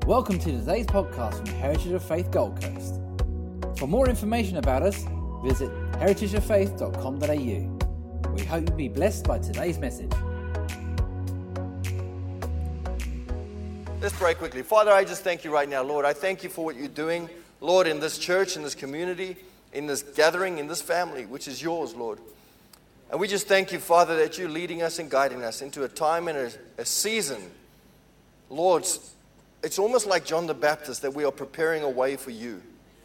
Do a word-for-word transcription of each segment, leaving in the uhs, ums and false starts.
Welcome to today's podcast from Heritage of Faith Gold Coast. For more information about us, visit heritage of faith dot com dot a u. We hope you be blessed by today's message. Let's pray quickly. Father, I just thank you right now, Lord. I thank you for what you're doing, Lord, in this church, in this community, in this gathering, in this family, which is yours, Lord. And we just thank you, Father, that you're leading us and guiding us into a time and a, a season, Lord. It's almost like John the Baptist, that we are preparing a way for you.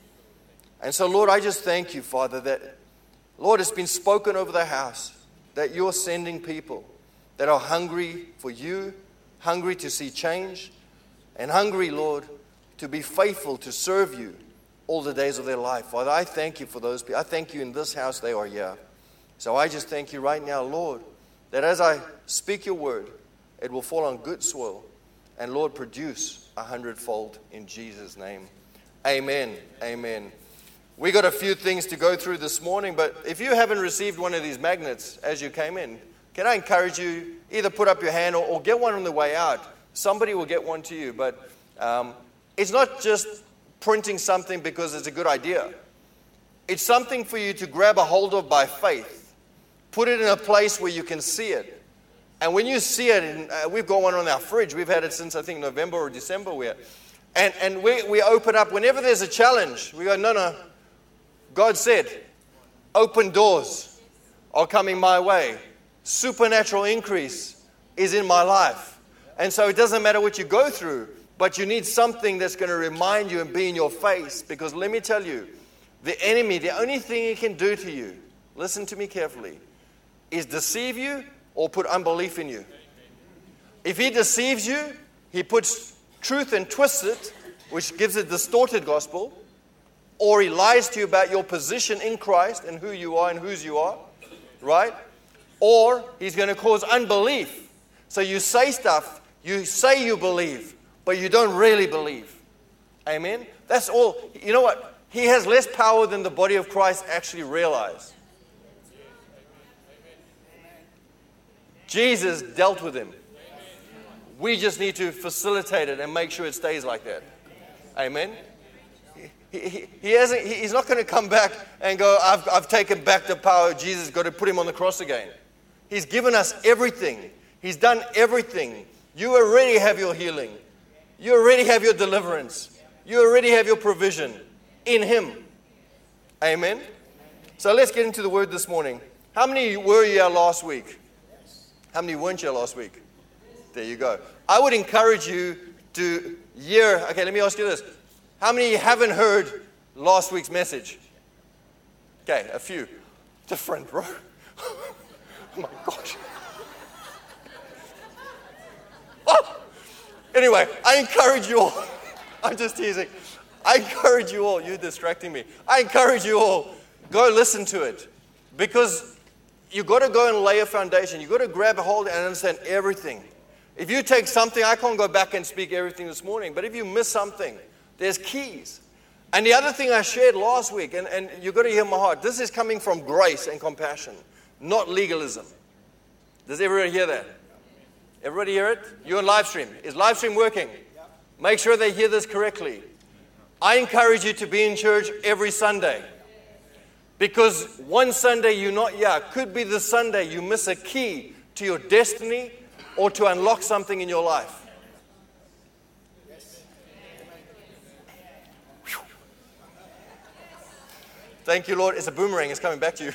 And so, Lord, I just thank you, Father, that, Lord, it's been spoken over the house, that you're sending people that are hungry for you, hungry to see change, and hungry, Lord, to be faithful to serve you all the days of their life. Father, I thank you for those people. I thank you in this house they are here. So I just thank you right now, Lord, that as I speak your word, it will fall on good soil, and, Lord, produce a hundredfold in Jesus' name. Amen. Amen. We got a few things to go through this morning, but if you haven't received one of these magnets as you came in, can I encourage you, either put up your hand or, or get one on the way out. Somebody will get one to you, but um, it's not just printing something because it's a good idea. It's something for you to grab a hold of by faith. Put it in a place where you can see it. And when you see it, and uh, we've got one on our fridge. We've had it since, I think, November or December. We're, and and we, we open up. Whenever there's a challenge, we go, no, no. God said, open doors are coming my way. Supernatural increase is in my life. And so it doesn't matter what you go through, but you need something that's going to remind you and be in your face. Because let me tell you, the enemy, the only thing he can do to you, listen to me carefully, is deceive you or put unbelief in you. If he deceives you, he puts truth and twists it, which gives a distorted gospel, or he lies to you about your position in Christ and who you are and whose you are, right? Or he's going to cause unbelief. So you say stuff, you say you believe, but you don't really believe. Amen? That's all. You know what? He has less power than the body of Christ actually realize. Jesus dealt with him. We just need to facilitate it and make sure it stays like that. Amen? He, he, he hasn't, he, he's not going to come back and go, I've, I've taken back the power. Jesus has got to put him on the cross again. He's given us everything. He's done everything. You already have your healing. You already have your deliverance. You already have your provision in him. Amen? So let's get into the word this morning. How many were you here last week? How many weren't here last week? There you go. I would encourage you to hear. Okay, let me ask you this. How many haven't heard last week's message? Okay, a few. Different, bro. Oh my gosh. Oh! Anyway, I encourage you all. I'm just teasing. I encourage you all. You're distracting me. I encourage you all. Go listen to it. Because you've got to go and lay a foundation. You've got to grab a hold and understand everything. If you take something, I can't go back and speak everything this morning, but if you miss something, there's keys. And the other thing I shared last week, and, and you've got to hear my heart, this is coming from grace and compassion, not legalism. Does everybody hear that? Everybody hear it? You're on live stream. Is live stream working? Make sure they hear this correctly. I encourage you to be in church every Sunday. Because one Sunday you're not here, could be the Sunday you miss a key to your destiny or to unlock something in your life. Whew. Thank you, Lord. It's a boomerang. It's coming back to you.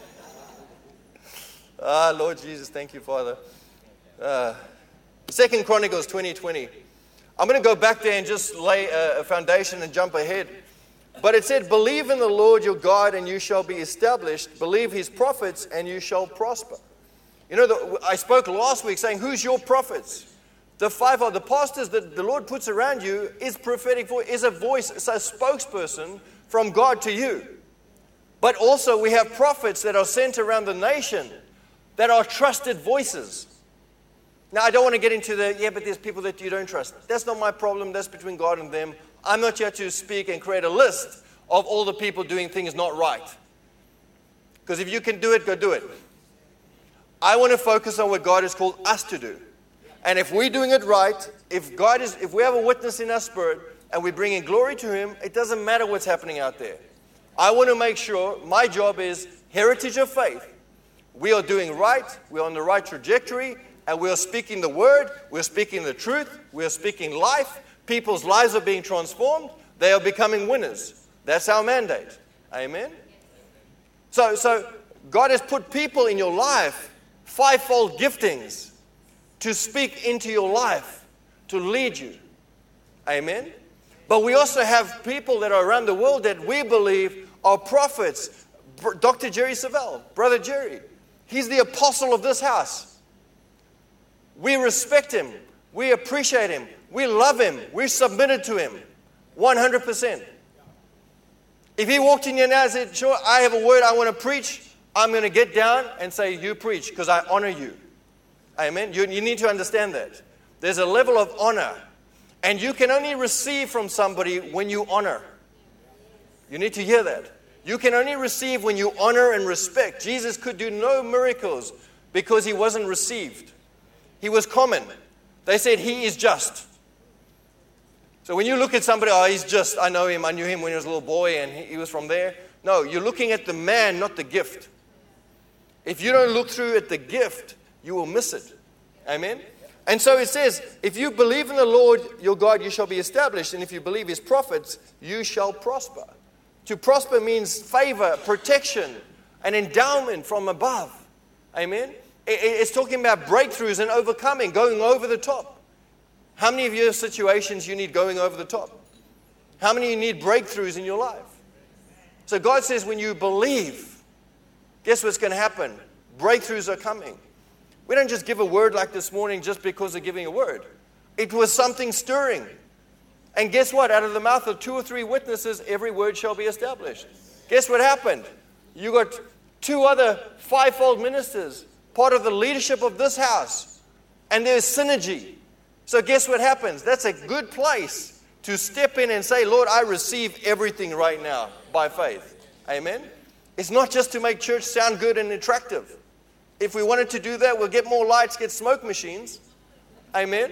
Ah, Lord Jesus, thank you, Father. Uh, Second Chronicles twenty twenty. I'm going to go back there and just lay a, a foundation and jump ahead. But it said, believe in the Lord your God and you shall be established. Believe his prophets and you shall prosper. You know, the, I spoke last week saying, who's your prophets? The five are the pastors that the Lord puts around you is prophetic voice, is a voice, it's a spokesperson from God to you. But also we have prophets that are sent around the nation that are trusted voices. Now, I don't want to get into the, yeah, but there's people that you don't trust. That's not my problem. That's between God and them. I'm not here to speak and create a list of all the people doing things not right. Because if you can do it, go do it. I want to focus on what God has called us to do. And if we're doing it right, if God is, if we have a witness in our spirit and we're bringing glory to Him, it doesn't matter what's happening out there. I want to make sure my job is Heritage of Faith. We are doing right, we're on the right trajectory, and we are speaking the word, we're speaking the truth, we are speaking life. People's lives are being transformed, they are becoming winners. That's our mandate. Amen? So, so God has put people in your life, fivefold giftings, to speak into your life, to lead you. Amen? But we also have people that are around the world that we believe are prophets. Doctor Jerry Savelle, Brother Jerry, he's the apostle of this house. We respect him. We appreciate him. We love him. We're submitted to him one hundred percent. If he walked in here now and said, sure, I have a word I want to preach, I'm going to get down and say, you preach, because I honor you. Amen? You, you need to understand that. There's a level of honor. And you can only receive from somebody when you honor. You need to hear that. You can only receive when you honor and respect. Jesus could do no miracles because he wasn't received. He was common. They said he is just. So when you look at somebody, oh, he's just, I know him, I knew him when he was a little boy and he, he was from there. No, you're looking at the man, not the gift. If you don't look through at the gift, you will miss it. Amen? And so it says, if you believe in the Lord your God, you shall be established. And if you believe his prophets, you shall prosper. To prosper means favor, protection, an endowment from above. Amen? It's talking about breakthroughs and overcoming, going over the top. How many of you have situations you need going over the top? How many of you need breakthroughs in your life? So God says when you believe, guess what's going to happen? Breakthroughs are coming. We don't just give a word like this morning just because of giving a word. It was something stirring. And guess what? Out of the mouth of two or three witnesses, every word shall be established. Guess what happened? You got two other fivefold ministers, part of the leadership of this house. And there's synergy. So guess what happens? That's a good place to step in and say, Lord, I receive everything right now by faith. Amen? It's not just to make church sound good and attractive. If we wanted to do that, we'll get more lights, get smoke machines. Amen?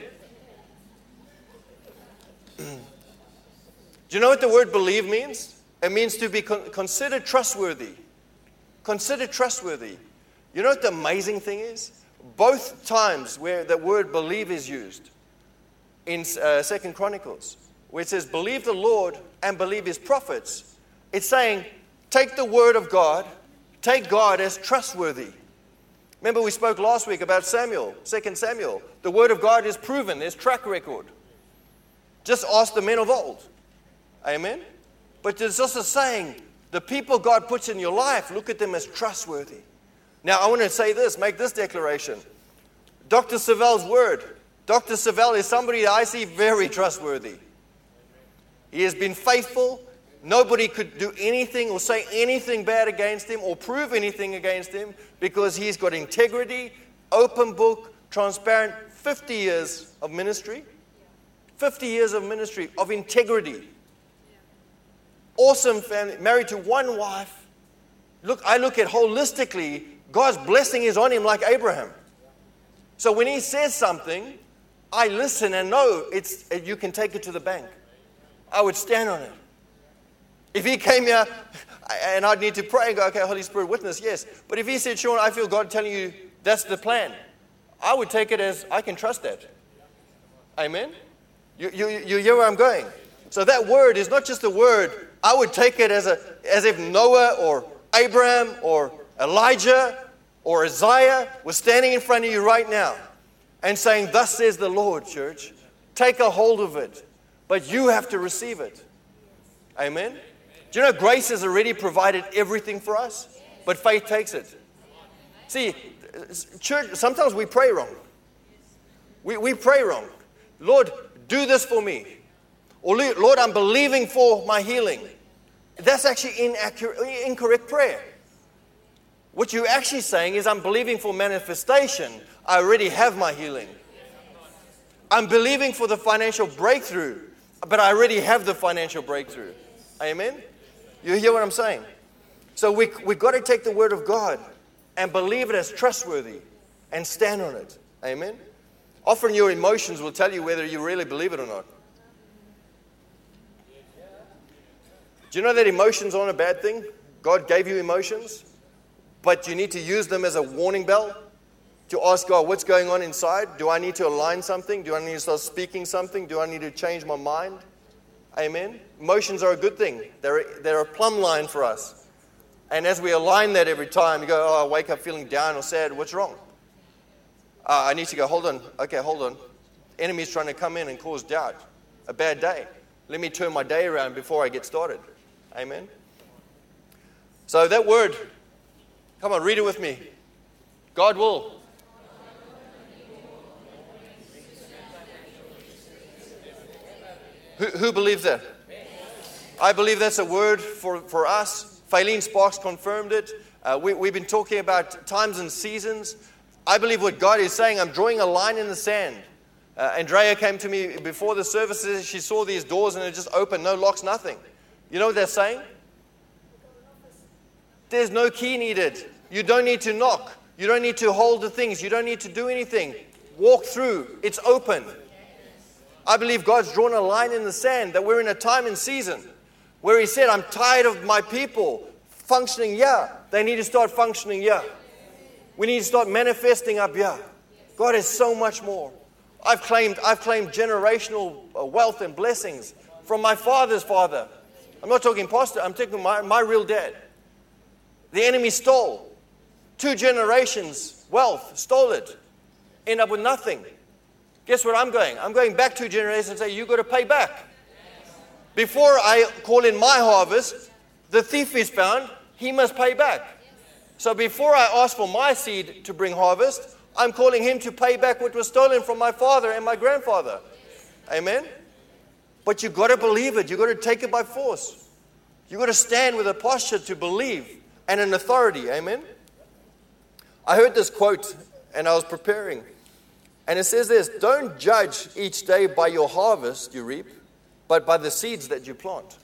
Do you know what the word believe means? It means to be con- considered trustworthy. Considered trustworthy. You know what the amazing thing is? Both times where the word believe is used, in uh, Second Chronicles, where it says, believe the Lord and believe his prophets, it's saying, take the word of God, take God as trustworthy. Remember we spoke last week about Samuel, Second Samuel. The word of God is proven. There's track record. Just ask the men of old. Amen? But there's also saying, the people God puts in your life, look at them as trustworthy. Now, I want to say this, make this declaration. Doctor Savelle's word. Doctor Savelle is somebody that I see very trustworthy. He has been faithful. Nobody could do anything or say anything bad against him or prove anything against him because he's got integrity, open book, transparent, fifty years of ministry. fifty years of ministry, of integrity. Awesome family, married to one wife. Look, I look at holistically, God's blessing is on him like Abraham. So when he says something, I listen and know it's you can take it to the bank. I would stand on it. If he came here and I'd need to pray and go, okay, Holy Spirit, witness, yes. But if he said, Sean, I feel God telling you that's the plan, I would take it as I can trust that. Amen? You, you, you hear where I'm going? So that word is not just a word. I would take it as, a, as if Noah or Abraham or Elijah or Isaiah was standing in front of you right now and saying, thus says the Lord, church. Take a hold of it. But you have to receive it. Amen? Do you know grace has already provided everything for us? But faith takes it. See, church, sometimes we pray wrong. We, we pray wrong. Lord, do this for me. Or Lord, I'm believing for my healing. That's actually inaccurate, incorrect prayer. What you're actually saying is I'm believing for manifestation. I already have my healing. I'm believing for the financial breakthrough, but I already have the financial breakthrough. Amen? You hear what I'm saying? So we, we've got to take the word of God and believe it as trustworthy and stand on it. Amen? Often your emotions will tell you whether you really believe it or not. Do you know that emotions aren't a bad thing? God gave you emotions, but you need to use them as a warning bell to ask God, what's going on inside? Do I need to align something? Do I need to start speaking something? Do I need to change my mind? Amen? Emotions are a good thing. They're, they're a plumb line for us. And as we align that every time, you go, oh, I wake up feeling down or sad. What's wrong? Uh, I need to go, hold on. Okay, hold on. Enemy's trying to come in and cause doubt. A bad day. Let me turn my day around before I get started. Amen? So that word, come on, read it with me. God will. Who, who believes that? I believe that's a word for, for us. Faylene Sparks confirmed it. Uh, we, we've been talking about times and seasons. I believe what God is saying, I'm drawing a line in the sand. Uh, Andrea came to me before the services. She saw these doors and it just opened, no locks, nothing. You know what they're saying? There's no key needed. You don't need to knock. You don't need to hold the things. You don't need to do anything. Walk through. It's open. I believe God's drawn a line in the sand that we're in a time and season where He said, I'm tired of my people functioning here. They need to start functioning here. We need to start manifesting up here. God has so much more. I've claimed, I've claimed generational wealth and blessings from my father's father. I'm not talking pastor. I'm talking my, my real dad. The enemy stole. Two generations wealth, stole it. End up with nothing. Guess where I'm going? I'm going back two generations and say, you've got to pay back. Before I call in my harvest, the thief is found, he must pay back. So before I ask for my seed to bring harvest, I'm calling him to pay back what was stolen from my father and my grandfather. Amen? But you've got to believe it. You've got to take it by force. You've got to stand with a posture to believe and an authority. Amen? I heard this quote and I was preparing. And it says this, don't judge each day by your harvest you reap, but by the seeds that you plant.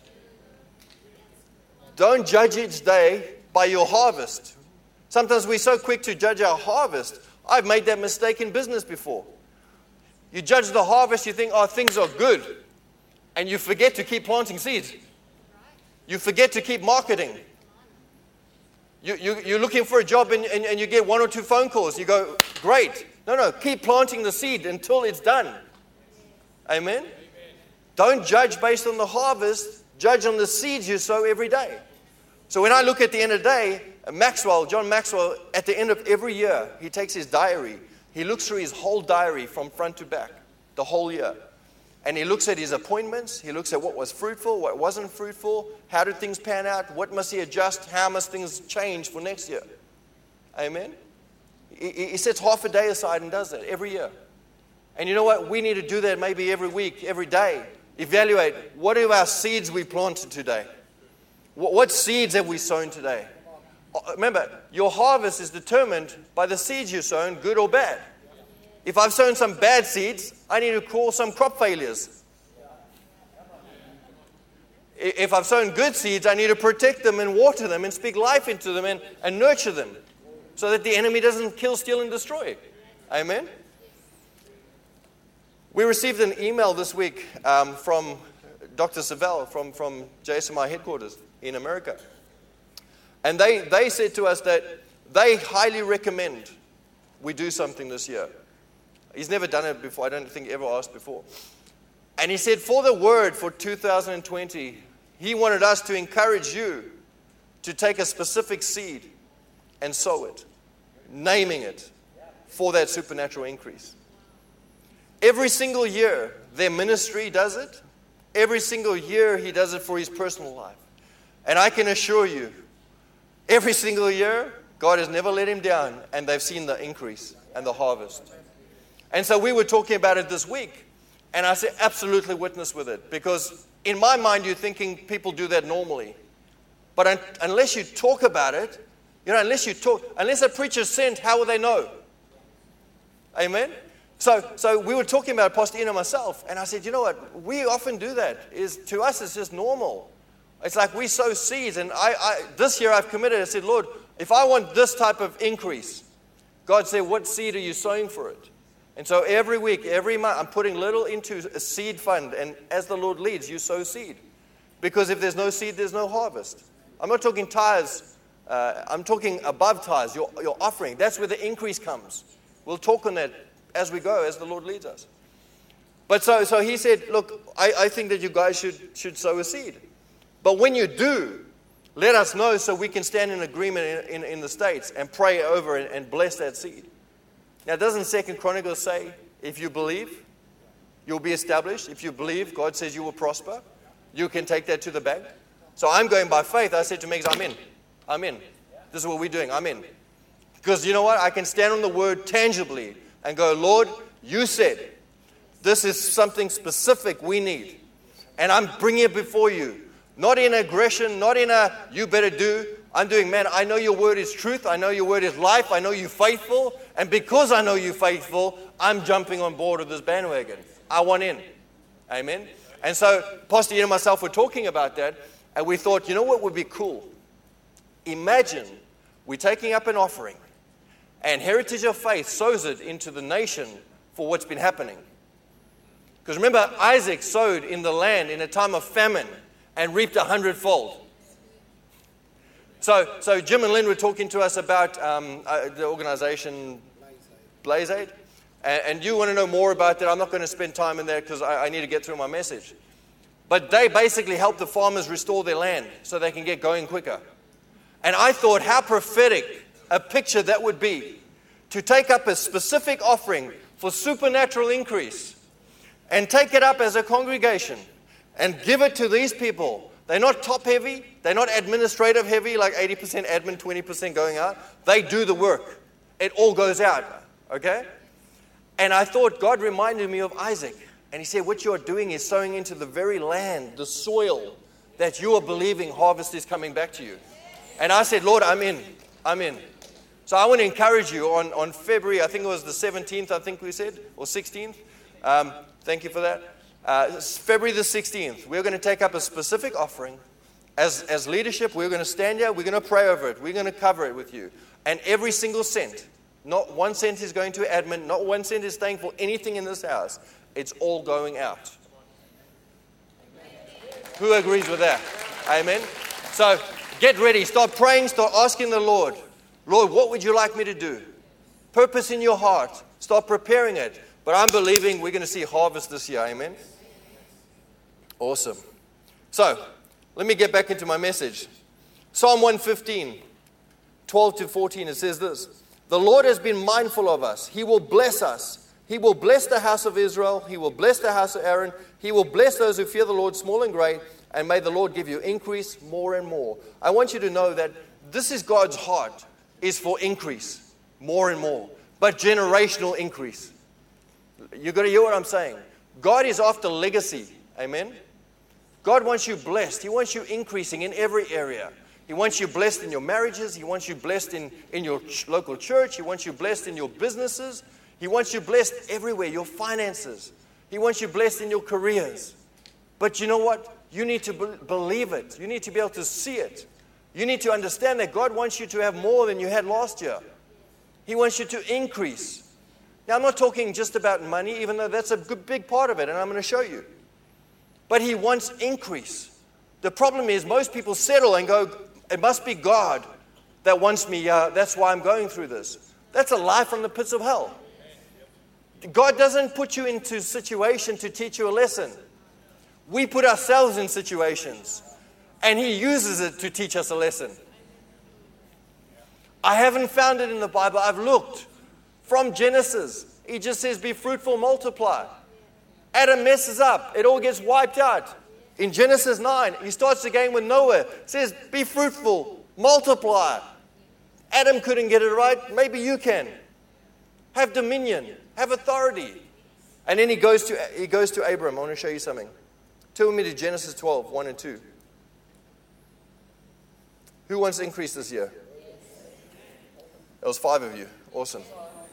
Don't judge each day by your harvest. Sometimes we're so quick to judge our harvest. I've made that mistake in business before. You judge the harvest, you think, oh, things are good. And you forget to keep planting seeds. You forget to keep marketing. You, you, you're looking for a job and, and, and you get one or two phone calls. You go, great. No, no, keep planting the seed until it's done. Amen? Amen? Don't judge based on the harvest. Judge on the seeds you sow every day. So when I look at the end of the day, Maxwell, John Maxwell, at the end of every year, he takes his diary. He looks through his whole diary from front to back, the whole year. And he looks at his appointments. He looks at what was fruitful, what wasn't fruitful. How did things pan out? What must he adjust? How must things change for next year? Amen? He, he sets half a day aside and does that every year. And you know what? We need to do that maybe every week, every day. Evaluate, what are our seeds we planted today? What, what seeds have we sown today? Remember, your harvest is determined by the seeds you've sown, good or bad. If I've sown some bad seeds, I need to call some crop failures. If I've sown good seeds, I need to protect them and water them and speak life into them and, and nurture them so that the enemy doesn't kill, steal, and destroy. Amen? We received an email this week um, from Doctor Savelle from, from J S M I headquarters in America. And they, they said to us that they highly recommend we do something this year. He's never done it before. I don't think he ever asked before. And he said for the word for two thousand twenty, he wanted us to encourage you to take a specific seed and sow it, naming it for that supernatural increase. Every single year, their ministry does it. Every single year, he does it for his personal life. And I can assure you, every single year, God has never let him down, and they've seen the increase and the harvest. And so we were talking about it this week, and I said, absolutely witness with it, because in my mind, you're thinking people do that normally. But un- unless you talk about it, you know, unless you talk, unless a preacher's sent, how will they know? Amen? So, so we were talking about it, Pastor Ian and myself, and I said, you know what, we often do that. Is to us, it's just normal. It's like we sow seeds, and I, I this year I've committed, I said, Lord, if I want this type of increase, God said, what seed are you sowing for it? And so every week, every month, I'm putting little into a seed fund. And as the Lord leads, you sow seed. Because if there's no seed, there's no harvest. I'm not talking tithes. Uh, I'm talking above tithes, your, your offering. That's where the increase comes. We'll talk on that as we go, as the Lord leads us. But so, so he said, look, I, I think that you guys should, should sow a seed. But when you do, let us know so we can stand in agreement in, in, in the States and pray over and, and bless that seed. Now, doesn't Second Chronicles say, if you believe, you'll be established? If you believe, God says you will prosper, you can take that to the bank. So I'm going by faith. I said to Megs, I'm in. I'm in. This is what we're doing. I'm in. Because you know what? I can stand on the word tangibly and go, Lord, you said this is something specific we need. And I'm bringing it before you. Not in aggression, not in a you better do. I'm doing, man, I know your word is truth. I know your word is life. I know you're faithful. And because I know you're faithful, I'm jumping on board with this bandwagon. I want in. Amen. And so Pastor Ian and myself were talking about that. And we thought, you know what would be cool? Imagine we're taking up an offering and Heritage of Faith sows it into the nation for what's been happening. Because remember, Isaac sowed in the land in a time of famine and reaped a hundredfold. So, so Jim and Lynn were talking to us about um, uh, the organization Blaze Aid. And, and you want to know more about that. I'm not going to spend time in there because I, I need to get through my message. But they basically help the farmers restore their land so they can get going quicker. And I thought how prophetic a picture that would be to take up a specific offering for supernatural increase and take it up as a congregation and give it to these people. They're not top heavy. They're not administrative heavy, like eighty percent admin, twenty percent going out. They do the work. It all goes out, okay? And I thought God reminded me of Isaac. And he said, what you're doing is sowing into the very land, the soil that you are believing harvest is coming back to you. And I said, Lord, I'm in. I'm in. So I want to encourage you on, on February, I think it was the seventeenth, I think we said, or sixteenth. Um, thank you for that. Uh, February the sixteenth, we're going to take up a specific offering. As, as leadership, we're going to stand here. We're going to pray over it. We're going to cover it with you. And every single cent, not one cent is going to admin, not one cent is staying for anything in this house. It's all going out. Who agrees with that? Amen. So get ready. Start praying. Start asking the Lord, Lord, what would you like me to do? Purpose in your heart. Start preparing it. But I'm believing we're going to see harvest this year. Amen. Awesome. So let me get back into my message. Psalm one fifteen, twelve to fourteen, it says this. The Lord has been mindful of us. He will bless us. He will bless the house of Israel. He will bless the house of Aaron. He will bless those who fear the Lord, small and great. And may the Lord give you increase more and more. I want you to know that this is God's heart, is for increase, more and more. But generational increase. You've got to hear what I'm saying. God is after legacy. Amen. God wants you blessed. He wants you increasing in every area. He wants you blessed in your marriages. He wants you blessed in, in your ch- local church. He wants you blessed in your businesses. He wants you blessed everywhere, your finances. He wants you blessed in your careers. But you know what? You need to be- believe it. You need to be able to see it. You need to understand that God wants you to have more than you had last year. He wants you to increase. Now, I'm not talking just about money, even though that's a good, big part of it, and I'm going to show you. But He wants increase. The problem is most people settle and go, it must be God that wants me. Uh, that's why I'm going through this. That's a lie from the pits of hell. God doesn't put you into a situation to teach you a lesson. We put ourselves in situations, and He uses it to teach us a lesson. I haven't found it in the Bible. I've looked. From Genesis, He just says, be fruitful, multiply. Adam messes up. It all gets wiped out. In Genesis nine, He starts again with Noah. It says, be fruitful, multiply. Adam couldn't get it right. Maybe you can. Have dominion. Have authority. And then he goes to he goes to Abram. I want to show you something. Turn me to Genesis twelve, one and two. Who wants to increase this year? There was five of you. Awesome.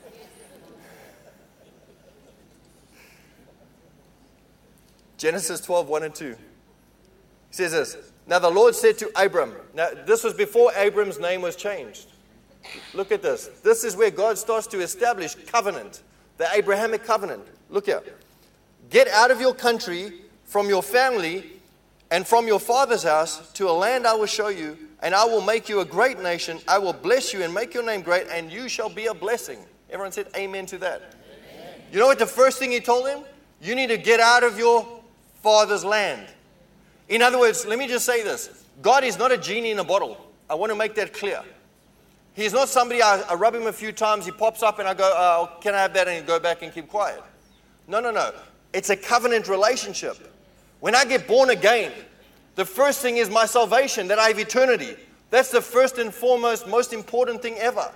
Genesis twelve, one and two. He says this. Now the Lord said to Abram. Now this was before Abram's name was changed. Look at this. This is where God starts to establish covenant. The Abrahamic covenant. Look here. Get out of your country, from your family, and from your father's house to a land I will show you, and I will make you a great nation. I will bless you and make your name great, and you shall be a blessing. Everyone said amen to that. Amen. You know what the first thing he told him? You need to get out of your father's land. In other words, let me just say this. God is not a genie in a bottle. I want to make that clear. He's not somebody, I, I rub him a few times, he pops up and I go, oh, can I have that? And he go back and keep quiet. No, no, no. It's a covenant relationship. When I get born again, the first thing is my salvation, that I have eternity. That's the first and foremost, most important thing ever.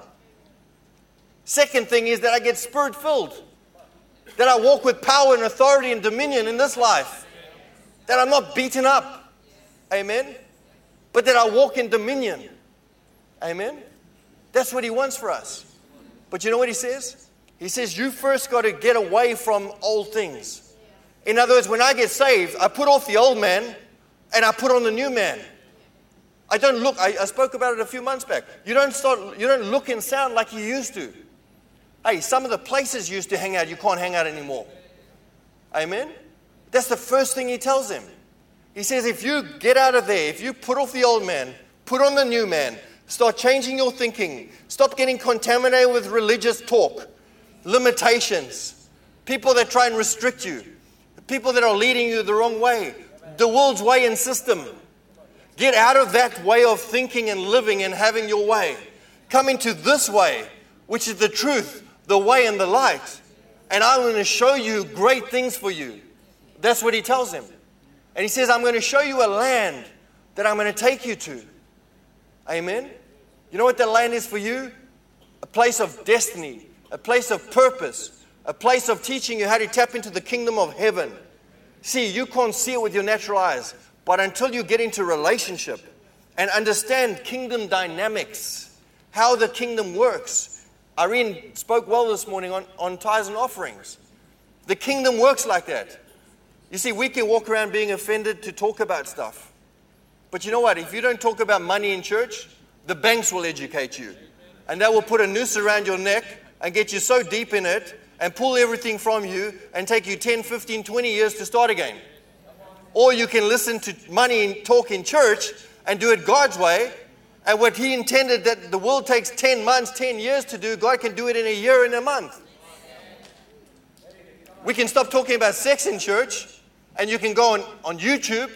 Second thing is that I get spirit-filled. That I walk with power and authority and dominion in this life. That I'm not beaten up. Amen. But that I walk in dominion. Amen. That's what he wants for us. But you know what he says? He says, you first got to get away from old things. In other words, when I get saved, I put off the old man and I put on the new man. I don't look, I, I spoke about it a few months back. You don't start, you don't look and sound like you used to. Hey, some of the places you used to hang out, you can't hang out anymore. Amen? That's the first thing he tells him. He says, if you get out of there, if you put off the old man, put on the new man, start changing your thinking, stop getting contaminated with religious talk, limitations, people that try and restrict you, people that are leading you the wrong way, the world's way and system. Get out of that way of thinking and living and having your way. Come into this way, which is the truth, the way and the light. And I'm going to show you great things for you. That's what he tells him. And he says, I'm going to show you a land that I'm going to take you to. Amen? You know what that land is for you? A place of destiny, a place of purpose, a place of teaching you how to tap into the kingdom of heaven. See, you can't see it with your natural eyes, but until you get into relationship and understand kingdom dynamics, how the kingdom works. Irene spoke well this morning on, on tithes and offerings. The kingdom works like that. You see, we can walk around being offended to talk about stuff. But you know what? If you don't talk about money in church, the banks will educate you. And they will put a noose around your neck and get you so deep in it and pull everything from you and take you ten, fifteen, twenty years to start again. Or you can listen to money and talk in church and do it God's way. And what he intended that the world takes ten months, ten years to do, God can do it in a year and a month. We can stop talking about sex in church and you can go on, on YouTube.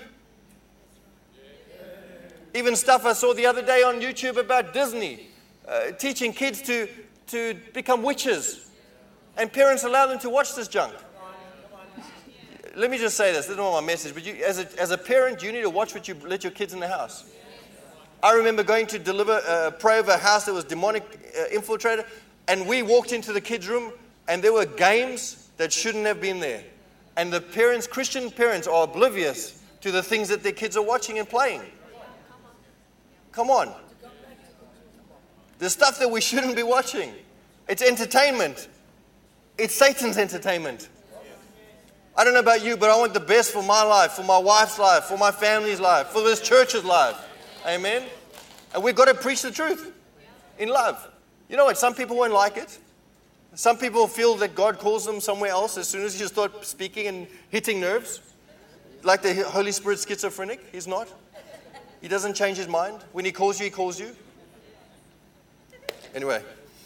Even stuff I saw the other day on YouTube about Disney, uh, teaching kids to, to become witches. And parents allow them to watch this junk. Let me just say this, this is not my message, but you, as, a, as a parent, you need to watch what you let your kids in the house. I remember going to deliver, uh, pray over a house that was demonic uh, infiltrated, and we walked into the kids' room, and there were games that shouldn't have been there. And the parents, Christian parents, are oblivious to the things that their kids are watching and playing. Come on. The stuff that we shouldn't be watching. It's entertainment. It's Satan's entertainment. I don't know about you, but I want the best for my life, for my wife's life, for my family's life, for this church's life. Amen? And we've got to preach the truth in love. You know what? Some people won't like it. Some people feel that God calls them somewhere else as soon as you start speaking and hitting nerves. Like the Holy Spirit schizophrenic. He's not. He doesn't change his mind. When he calls you, he calls you. Anyway.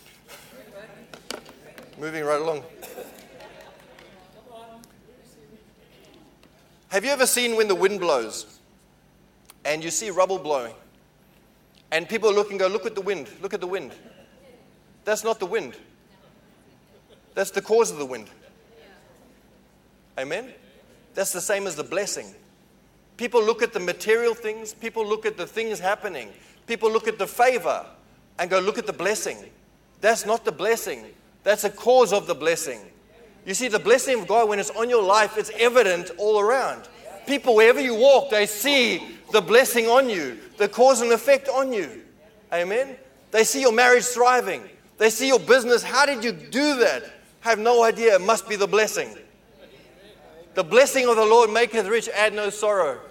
Moving right along. Have you ever seen when the wind blows and you see rubble blowing and people look and go, look at the wind, look at the wind. That's not the wind. That's the cause of the wind. Amen? That's the same as the blessing. People look at the material things. People look at the things happening. People look at the favor and go, look at the blessing. That's not the blessing. That's a cause of the blessing. You see, the blessing of God, when it's on your life, it's evident all around. People, wherever you walk, they see the blessing on you, the cause and effect on you. Amen? They see your marriage thriving. They see your business. How did you do that? I have no idea. It must be the blessing. The blessing of the Lord maketh rich, add no sorrow.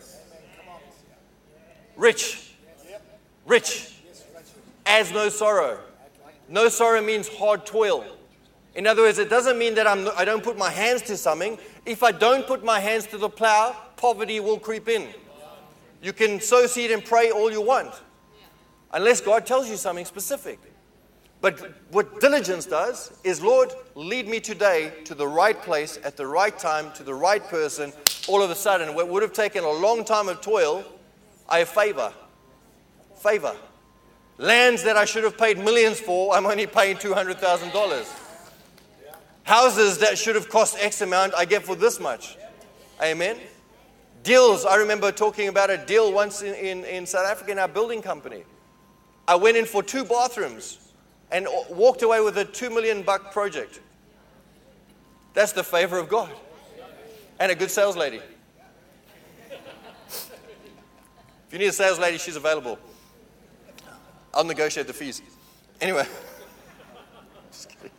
Rich. Rich. Adds no sorrow. No sorrow means hard toil. In other words, it doesn't mean that I'm, I don't put my hands to something. If I don't put my hands to the plow, poverty will creep in. You can sow seed and pray all you want, unless God tells you something specific. But what diligence does is, Lord, lead me today to the right place at the right time, to the right person. All of a sudden, what would have taken a long time of toil, I have favor. Favor. Lands that I should have paid millions for, I'm only paying two hundred thousand dollars. Houses that should have cost X amount, I get for this much. Amen. Deals, I remember talking about a deal once in, in, in South Africa in our building company. I went in for two bathrooms and walked away with a two million buck project. That's the favor of God. And a good sales lady. If you need a sales lady, she's available. I'll negotiate the fees. Anyway. Just kidding.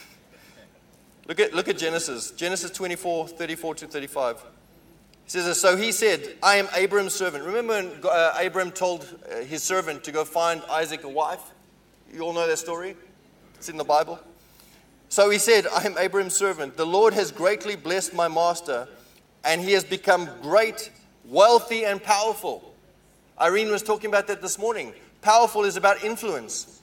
Look at, look at Genesis. Genesis twenty-four, thirty-four to thirty-five. He says, so he said, I am Abram's servant. Remember when uh, Abram told uh, his servant to go find Isaac a wife? You all know that story? It's in the Bible. So he said, I am Abram's servant. The Lord has greatly blessed my master, and he has become great, wealthy, and powerful. Irene was talking about that this morning. Powerful is about influence.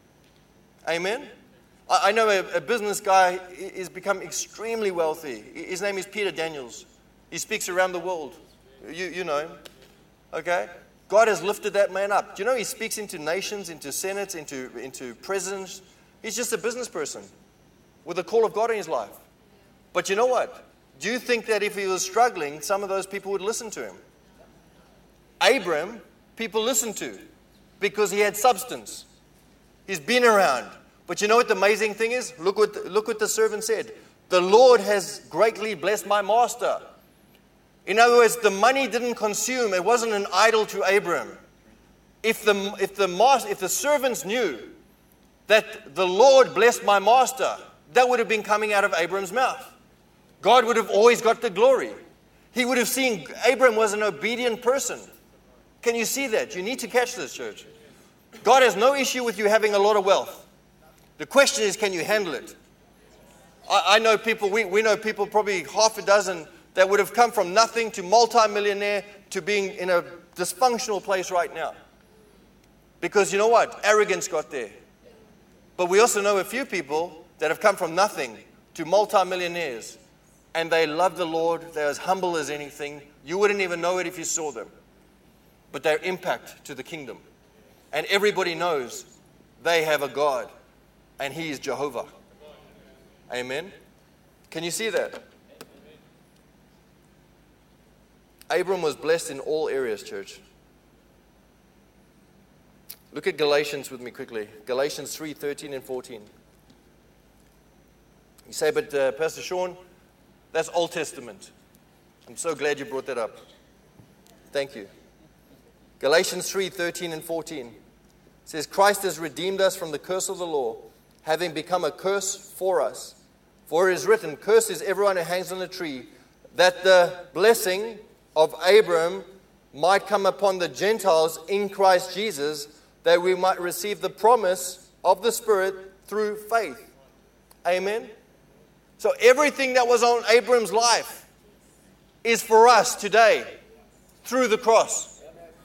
Amen? I, I know a, a business guy has become extremely wealthy. His name is Peter Daniels. He speaks around the world. You, you know him. Okay? God has lifted that man up. Do you know he speaks into nations, into senates, into, into presidents? He's just a business person with the call of God in his life. But you know what? Do you think that if he was struggling, some of those people would listen to him? Abram, people listened to because he had substance. He's been around. But you know what the amazing thing is? Look what, look what the servant said. The Lord has greatly blessed my master. In other words, the money didn't consume. It wasn't an idol to Abram. If the, if the, mas- if the servants knew that the Lord blessed my master, that would have been coming out of Abram's mouth. God would have always got the glory. He would have seen Abram was an obedient person. Can you see that? You need to catch this, church. God has no issue with you having a lot of wealth. The question is, can you handle it? I, I know people, we, we know people, probably half a dozen, that would have come from nothing to multi-millionaire to being in a dysfunctional place right now. Because you know what? Arrogance got there. But we also know a few people that have come from nothing to multi-millionaires. And they love the Lord. They're as humble as anything. You wouldn't even know it if you saw them. But their impact to the kingdom. And everybody knows they have a God. And He is Jehovah. Amen? Can you see that? Abram was blessed in all areas, church. Look at Galatians with me quickly. Galatians three, thirteen and fourteen. You say, but uh, Pastor Sean, that's Old Testament. I'm so glad you brought that up. Thank you. Galatians three, thirteen and fourteen. It says, Christ has redeemed us from the curse of the law, having become a curse for us. For it is written, cursed is everyone who hangs on a tree, that the blessing of Abram might come upon the Gentiles in Christ Jesus, that we might receive the promise of the Spirit through faith. Amen? So everything that was on Abram's life is for us today through the cross.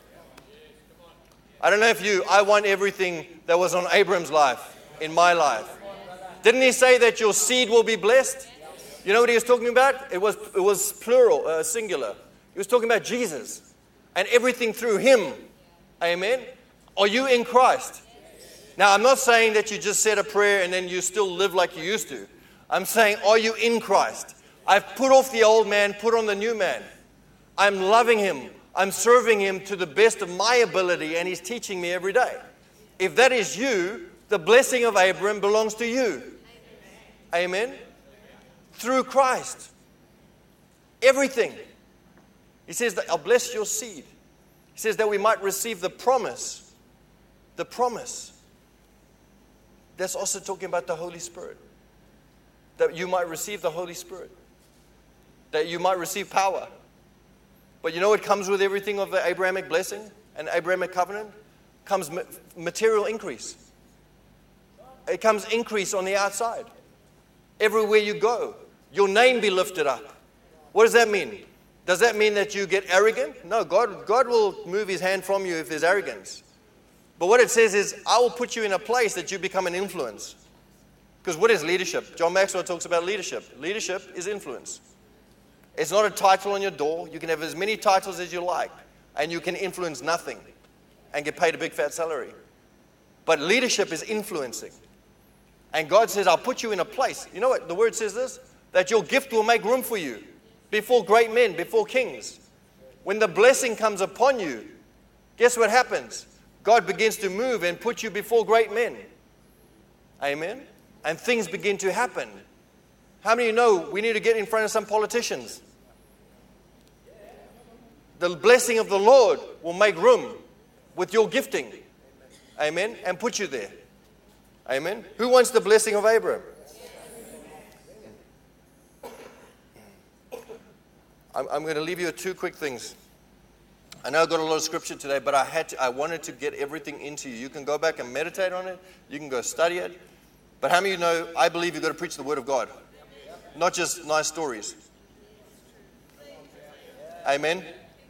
I don't know if you, I want everything that was on Abram's life in my life. Didn't he say that your seed will be blessed? You know what he was talking about? It was, it was plural, uh, singular. He was talking about Jesus and everything through Him. Amen? Are you in Christ? Now, I'm not saying that you just said a prayer and then you still live like you used to. I'm saying, are you in Christ? I've put off the old man, put on the new man. I'm loving Him. I'm serving Him to the best of my ability, and He's teaching me every day. If that is you, the blessing of Abram belongs to you. Amen? Through Christ. Everything. He says that I'll bless your seed. He says that we might receive the promise. The promise. That's also talking about the Holy Spirit. That you might receive the Holy Spirit. That you might receive power. But you know what comes with everything of the Abrahamic blessing and Abrahamic covenant? Comes material increase. It comes increase on the outside. everywhere you go. Your name be lifted up. What does that mean? Does that mean that you get arrogant? No, God, God will move his hand from you if there's arrogance. But what it says is, I will put you in a place that you become an influence. Because what is leadership? John Maxwell talks about leadership. Leadership is influence. It's not a title on your door. You can have as many titles as you like, and you can influence nothing and get paid a big fat salary. But leadership is influencing. And God says, I'll put you in a place. You know what? The word says this, that your gift will make room for you before great men, before kings. When the blessing comes upon you, guess what happens? God begins to move and put you before great men. Amen? And things begin to happen. How many of you know we need to get in front of some politicians? The blessing of the Lord will make room with your gifting. Amen? And put you there. Amen? Who wants the blessing of Abraham? I'm, I'm going to leave you with two quick things. I know I've got a lot of scripture today, but I had to, I wanted to get everything into you. You can go back and meditate on it. You can go study it. But how many of you know, I believe you've got to preach the Word of God. Not just nice stories. Amen?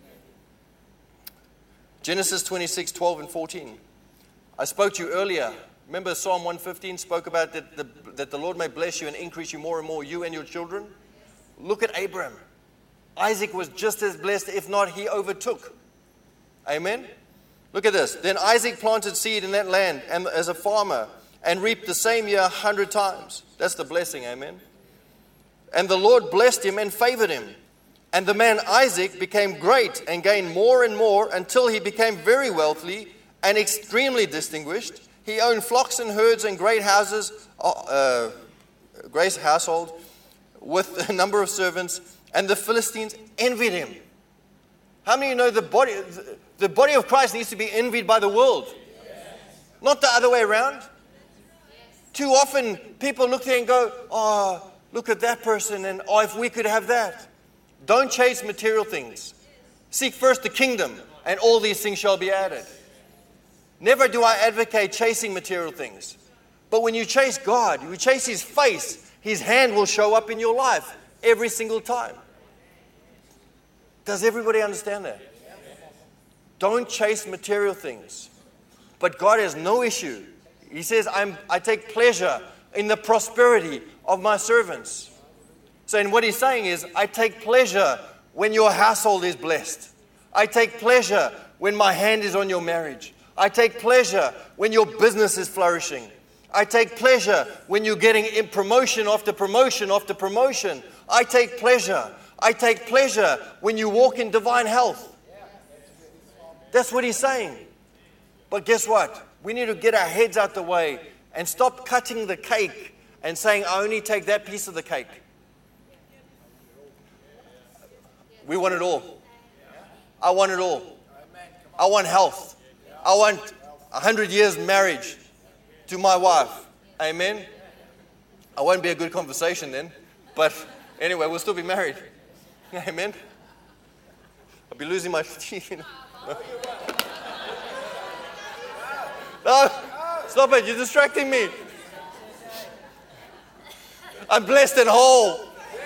Genesis twenty-six, twelve and fourteen. I spoke to you earlier. Remember Psalm one fifteen spoke about that the, that the Lord may bless you and increase you more and more, you and your children. Look at Abraham. Isaac was just as blessed, if not he overtook. Amen? Look at this. Then Isaac planted seed in that land and as a farmer and reaped the same year a hundred times. That's the blessing, amen? And the Lord blessed him and favored him. And the man Isaac became great and gained more and more until he became very wealthy and extremely distinguished. He owned flocks and herds and great houses, uh, great household with a number of servants, and the Philistines envied him. How many of you know the body, the body of Christ needs to be envied by the world? Not the other way around. Too often people look there and go, oh, look at that person, and oh, if we could have that. Don't chase material things. Seek first the kingdom, and all these things shall be added. Never do I advocate chasing material things. But when you chase God, you chase His face, His hand will show up in your life every single time. Does everybody understand that? Don't chase material things. But God has no issue. He says, I'm, I take pleasure in the prosperity of my servants. So and what He's saying is, I take pleasure when your household is blessed. I take pleasure when my hand is on your marriage. I take pleasure when your business is flourishing. I take pleasure when you're getting in promotion after promotion after promotion. I take pleasure. I take pleasure when you walk in divine health. That's what He's saying. But guess what? We need to get our heads out the way and stop cutting the cake and saying, I only take that piece of the cake. We want it all. I want it all. I want health. I want a hundred years marriage to my wife. Amen. I won't be a good conversation then. But anyway, we'll still be married. Amen. I'll be losing my teeth. No, stop it. You're distracting me. I'm blessed and whole.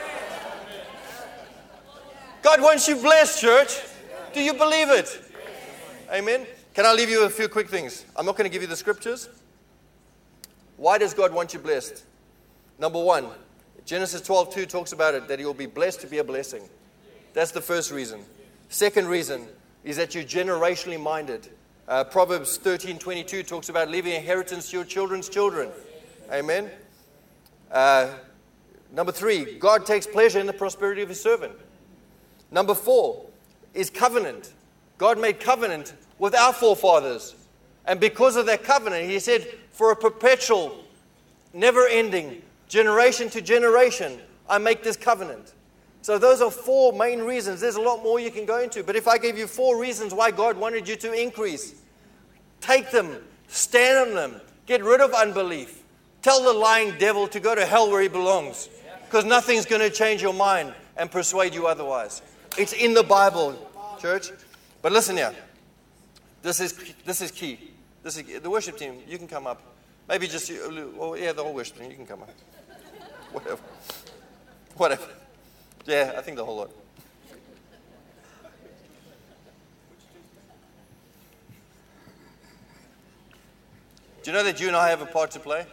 God wants you blessed, church. Do you believe it? Amen. Can I leave you with a few quick things? I'm not going to give you the scriptures. Why does God want you blessed? Number one, Genesis twelve two talks about it, that He will be blessed to be a blessing. That's the first reason. Second reason is that you're generationally minded. Uh, Proverbs thirteen twenty-two talks about leaving inheritance to your children's children. Amen. Uh, number three, God takes pleasure in the prosperity of His servant. Number four is covenant. God made covenant with our forefathers. And because of that covenant, He said, for a perpetual, never-ending, generation to generation, I make this covenant. So those are four main reasons. There's a lot more you can go into. But if I gave you four reasons why God wanted you to increase, take them, stand on them, get rid of unbelief. Tell the lying devil to go to hell where he belongs. Because nothing's going to change your mind and persuade you otherwise. It's in the Bible, church. But listen here. This is this is key. This is the worship team. You can come up. Maybe just, oh yeah, the whole worship team. You can come up. Whatever. Whatever. Yeah, I think the whole lot. Do you know that you and I have a part to play?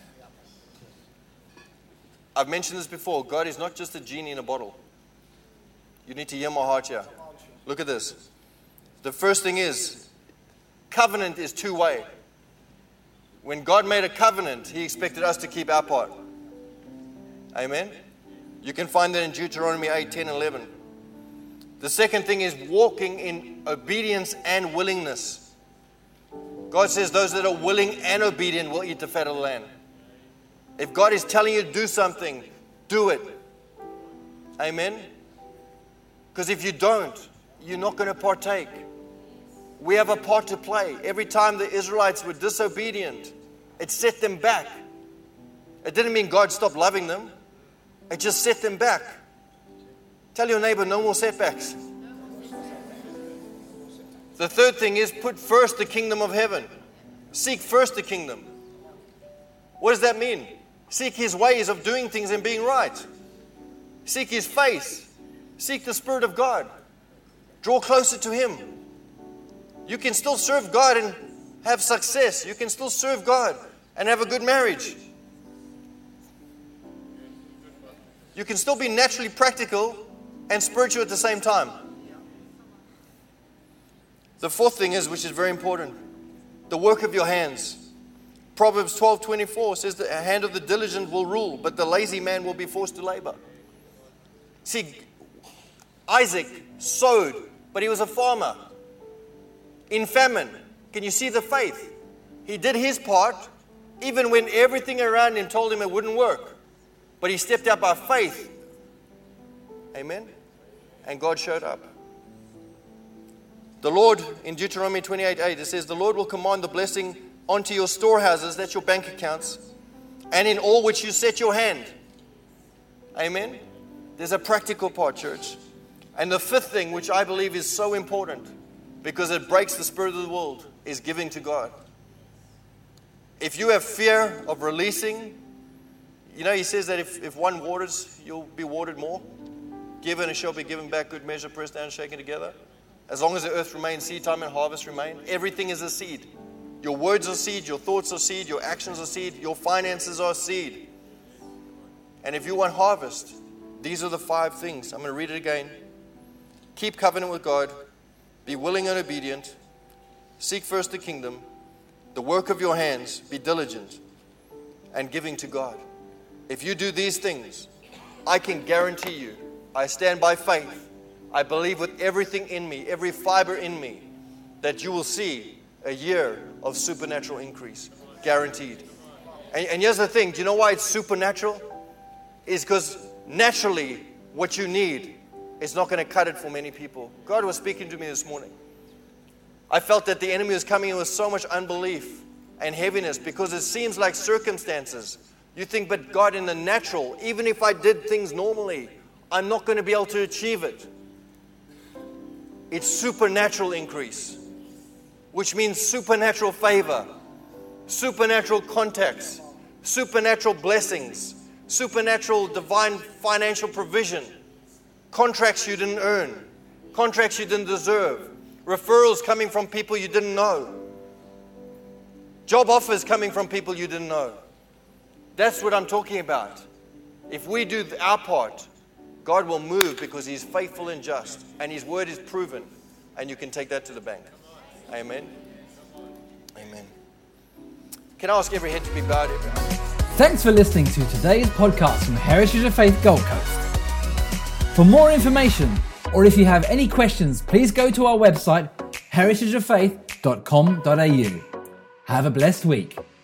I've mentioned this before. God is not just a genie in a bottle. You need to hear my heart here. Look at this. The first thing is, covenant is two-way. When God made a covenant, He expected us to keep our part. Amen? You can find that in Deuteronomy eight, ten, eleven. The second thing is walking in obedience and willingness. God says those that are willing and obedient will eat the fat of the land. If God is telling you to do something, do it. Amen? Because if you don't, you're not going to partake. We have a part to play. Every time the Israelites were disobedient, it set them back. It didn't mean God stopped loving them. It just set them back. Tell your neighbor, no more setbacks. The third thing is put first the kingdom of heaven. Seek first the kingdom. What does that mean? Seek His ways of doing things and being right. Seek His face. Seek the Spirit of God. Draw closer to Him. You can still serve God and have success. You can still serve God and have a good marriage. You can still be naturally practical and spiritual at the same time. The fourth thing is, which is very important, the work of your hands. Proverbs twelve twenty-four says the hand of the diligent will rule, but the lazy man will be forced to labor. See, Isaac sowed, but he was a farmer. In famine, can you see the faith? He did his part, even when everything around him told him it wouldn't work. But he stepped out by faith. Amen? And God showed up. The Lord, in Deuteronomy twenty-eight eight, it says, the Lord will command the blessing onto your storehouses, that's your bank accounts, and in all which you set your hand. Amen? There's a practical part, church. And the fifth thing, which I believe is so important, because it breaks the spirit of the world, is giving to God. If you have fear of releasing, you know, He says that if, if one waters, you'll be watered more. Give and it shall be given back, good measure, pressed down, shaken together. As long as the earth remains, seed time and harvest remain. Everything is a seed. Your words are seed, your thoughts are seed, your actions are seed, your finances are seed. And if you want harvest, these are the five things. I'm going to read it again. Keep covenant with God. Be willing and obedient. Seek first the kingdom. The work of your hands. Be diligent. And giving to God. If you do these things, I can guarantee you, I stand by faith. I believe with everything in me, every fiber in me, that you will see a year of supernatural increase. Guaranteed. And, and here's the thing. Do you know why it's supernatural? It's because naturally what you need is not going to cut it for many people. God was speaking to me this morning. I felt that the enemy was coming in with so much unbelief and heaviness because it seems like circumstances. You think, but God, in the natural, even if I did things normally, I'm not going to be able to achieve it. It's supernatural increase, which means supernatural favor, supernatural contacts, supernatural blessings, supernatural divine financial provision, contracts you didn't earn, contracts you didn't deserve, referrals coming from people you didn't know, job offers coming from people you didn't know. That's what I'm talking about. If we do our part, God will move because He's faithful and just, and His word is proven, and you can take that to the bank. Amen. Amen. Can I ask every head to be bowed? Thanks for listening to today's podcast from Heritage of Faith Gold Coast. For more information, or if you have any questions, please go to our website, heritage of faith dot com dot a u. Have a blessed week.